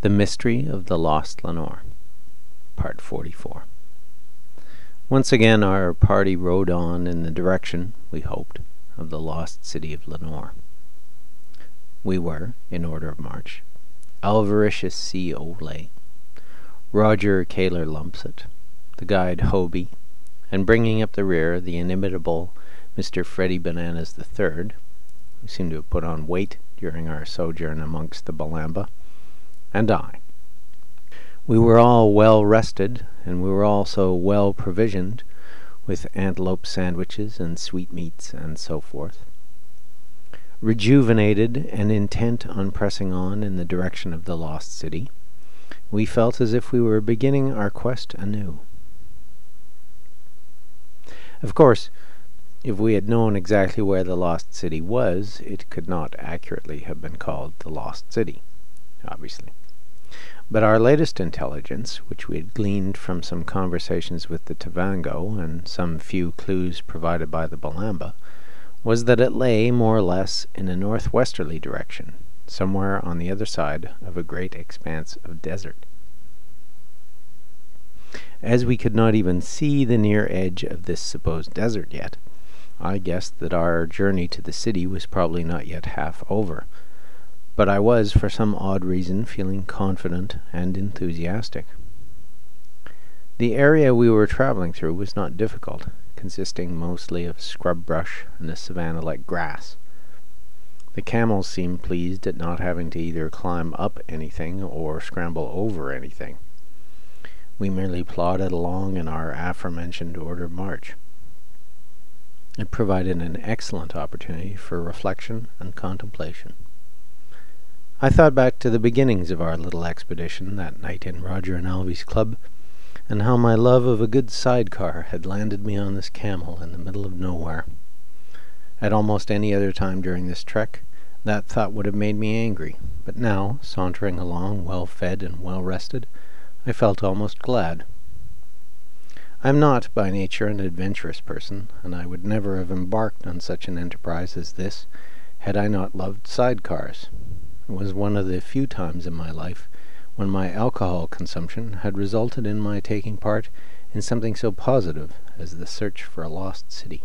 The Mystery of the Lost Lenore, Part 44. Once again our party rode on in the direction, we hoped, of the lost city of Lenore. We were, in order of march, Alvaricius C. Olay, Roger Kaler Lumpset, the guide Hobie, and bringing up the rear the inimitable Mr. Freddie Bananas III, who seemed to have put on weight during our sojourn amongst the Balamba, and I. We were all well rested, and we were also well provisioned with antelope sandwiches and sweetmeats and so forth. Rejuvenated and intent on pressing on in the direction of the lost city, we felt as if we were beginning our quest anew. Of course, if we had known exactly where the lost city was, it could not accurately have been called the lost city, obviously. But our latest intelligence, which we had gleaned from some conversations with the Tavango and some few clues provided by the Balamba, was that it lay more or less in a northwesterly direction, somewhere on the other side of a great expanse of desert. As we could not even see the near edge of this supposed desert yet, I guessed that our journey to the city was probably not yet half over, but I was, for some odd reason, feeling confident and enthusiastic. The area we were traveling through was not difficult, consisting mostly of scrub brush and a savanna-like grass. The camels seemed pleased at not having to either climb up anything or scramble over anything. We merely plodded along in our aforementioned order of march. It provided an excellent opportunity for reflection and contemplation. I thought back to the beginnings of our little expedition that night in Roger and Alvy's club, and how my love of a good sidecar had landed me on this camel in the middle of nowhere. At almost any other time during this trek, that thought would have made me angry, but now, sauntering along well-fed and well-rested, I felt almost glad. I am not, by nature, an adventurous person, and I would never have embarked on such an enterprise as this had I not loved sidecars. It was one of the few times in my life when my alcohol consumption had resulted in my taking part in something so positive as the search for a lost city.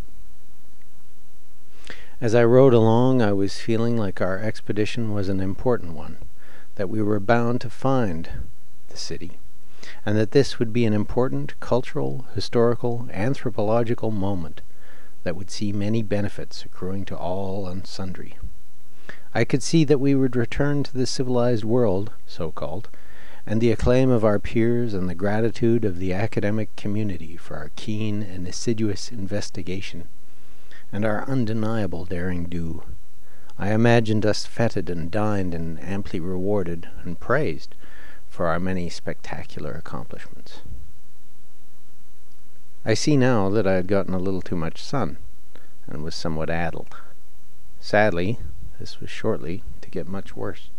As I rode along, I was feeling like our expedition was an important one, that we were bound to find the city, and that this would be an important cultural, historical, anthropological moment that would see many benefits accruing to all and sundry. I could see that we would return to the civilized world, so-called, and the acclaim of our peers and the gratitude of the academic community for our keen and assiduous investigation, and our undeniable daring-do. I imagined us feted and dined and amply rewarded and praised for our many spectacular accomplishments. I see now that I had gotten a little too much sun, and was somewhat addled. Sadly, this was shortly to get much worse.